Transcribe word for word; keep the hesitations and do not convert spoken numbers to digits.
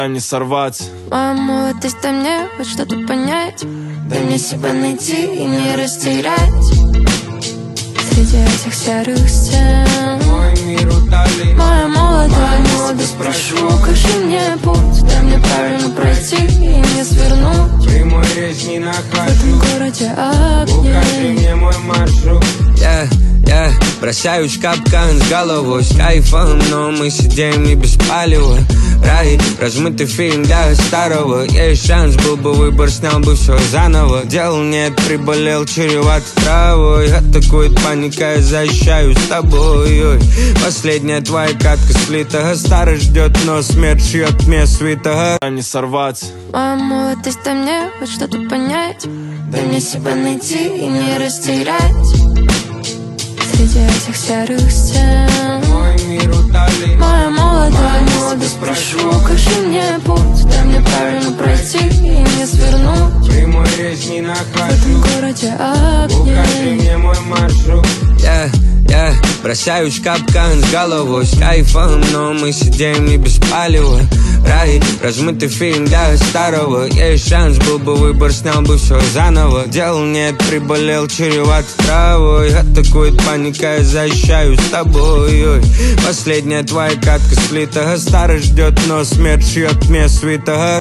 а не сорвать. Моя молодость, дай мне хоть что-то понять. Дай мне себя найти и не растерять среди этих серых стен. Мой мир утоли. Моя молодая молодость, прошу, укажи мне путь. Дай мне правильно пройти и не свернуть. Прямой рейс не В нахожу. этом городе огней. Укажи мне мой маршрут. Yeah, yeah. Бросаюсь в капкан с головой, с кайфом, но мы сидим не без палева. Рай, размытый фильм для старого. Есть шанс, был бы выбор, снял бы все заново. Дел нет, приболел, чреват травой. Атакует паника, я защищаюсь с тобой. Ой. Последняя твоя катка слитого. Старый ждет, но смерть шьет мне свитого, А не сорвать. Моя молодость, дай мне хоть что-то понять. Дай мне себя найти и не растерять среди этих серых стен. Мой мир утоли. Моя молодая молодость, прошу, укажи мне путь. Дай мне правильно пройти и не свернуть. Прямой рейс не В нахожу. этом городе Укажи огней. мне мой маршрут. yeah, yeah. Бросаюсь в капкан с головой, с кайфом, но мы сидим не без палева. Рай, размытый фильм для старого. Есть шанс, был бы выбор, снял бы все заново. Дел нет, приболел, чреват травой. Атакует паника, я защищаюсь с тобой. Ой. Последняя твоя катка слитого. Старый ждет, но смерть шьет мне свитого.